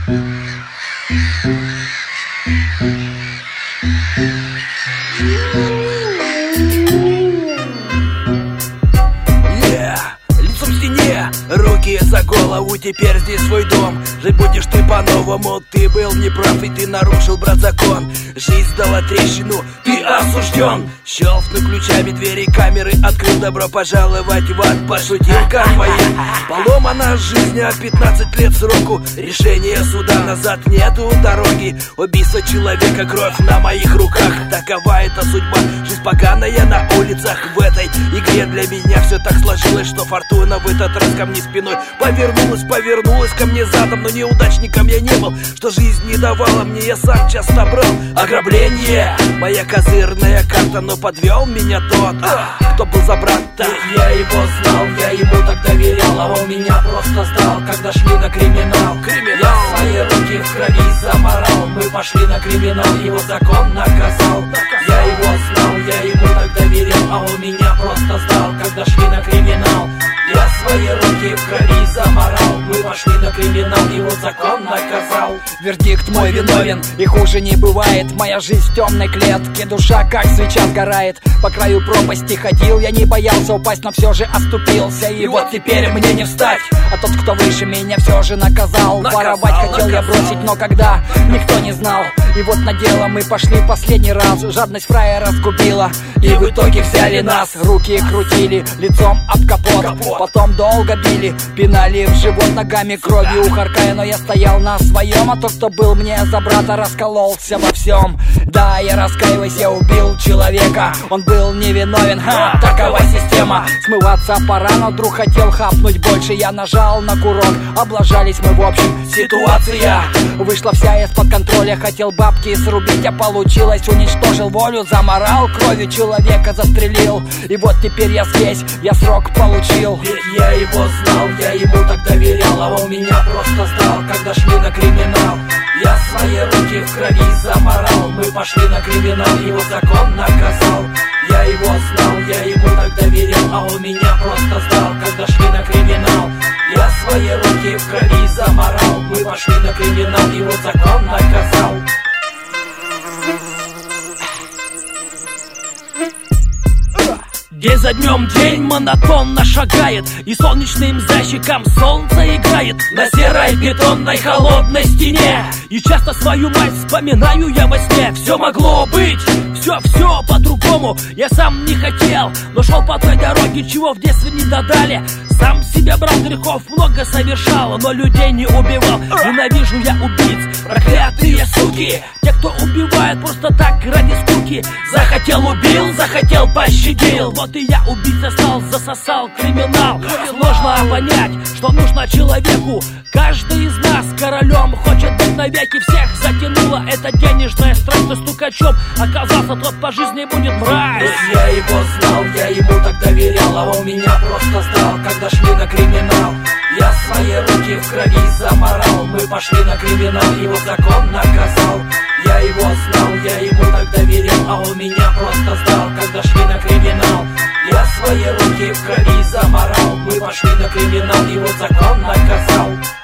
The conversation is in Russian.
Лицом в стене, руки за голову, теперь здесь свой дом. Жить будешь ты по-новому, ты был неправ и ты нарушил, брат, закон. Жизнь дала трещину, ты осужден. Щелкнув ключами двери камеры, открыл, добро пожаловать в ад. Пошутил как воин. Поломана жизнь, а 15 лет сроку. Решение суда, назад нету дороги. Убийство человека, кровь на моих руках. Такова эта судьба, жизнь поганая на улицах. В этой игре для меня все так сложилось, что фортуна в этот раз ко мне спиной повернулась ко мне задом. Но неудачником я не был, что жизнь не давала мне, я сам часто брал. Ограбление, моя козырная карта, но подвел меня тот, кто был за брата. Я его знал, я ему так доверял, а он меня просто сдал, когда шли на криминал. Я свои руки в крови заморал, мы пошли на криминал, его закон наказал. Я его знал, я ему так доверял, а он меня просто сдал, когда шли на криминал. Я свои руки в крови заморал, мы пошли на криминал, его закон наказал. Вердикт мой виновен, и хуже не бывает. Моя жизнь в темной клетке, душа как свеча сгорает. По краю пропасти ходил, я не боялся упасть, но все же оступился. И вот теперь мне не встать, а тот, кто выше меня, все же наказал. Воровать хотел я бросить, но когда, никто не знал. И вот на дело мы пошли последний раз. Жадность фраера сгубила, и в итоге взяли нас. Руки крутили, лицом об капот, потом долго били, пинали в живот ногами, кровью ухаркая. Но я стоял на своем, а тот, кто был мне за брата, раскололся во всем. Да, я раскаиваюсь, я убил человека, он был невиновен, такова система. Смываться пора, но вдруг хотел хапнуть больше. Я нажал на курок, облажались мы в общем. Ситуация вышла вся из-под контроля. Хотел бабки срубить, а получилось, уничтожил волю. Заморал, кровью человека застрелил. И вот теперь я здесь, я срок получил. Ведь я его знал, я ему так доверял, а он меня просто сдал, когда шли на криминал. Я свои руки в крови заморал, мы пошли на криминал, его закон наказал. Я его знал, я ему так доверял, а он меня просто сдал, когда шли на криминал. Я свои руки в крови заморал, мы пошли на криминал, его закон наказал. День за днем день монотонно шагает, и солнечным зайчиком солнце играет на серой бетонной холодной стене. И часто свою мать вспоминаю я во сне. Все могло быть, все по-другому. Я сам не хотел, но шел по той дороге, чего в детстве не додали. Сам себя брал, грехов много совершал, но людей не убивал. Ненавижу я убийц, проклятые суки. Те, кто убивает просто так ради скуки. Захотел убил, захотел пощадил. Вот и я убийца стал, засосал криминал. Сложно понять, что нужно человеку. Каждый из нас королем хочет быть навеки. Всех затянула эта денежная страсть, но стукачом оказался тот по жизни будет мразь. Ведь я его знал, я ему так доверял, а он меня просто сдал, когда шли на криминал. Я свои руки в крови заморал, мы пошли на криминал, его закон наказал. Я его знал, я ему так доверял, а он меня просто сдал, когда шли на криминал. Я свои руки в крови заморал, мы пошли на криминал, его закон наказал.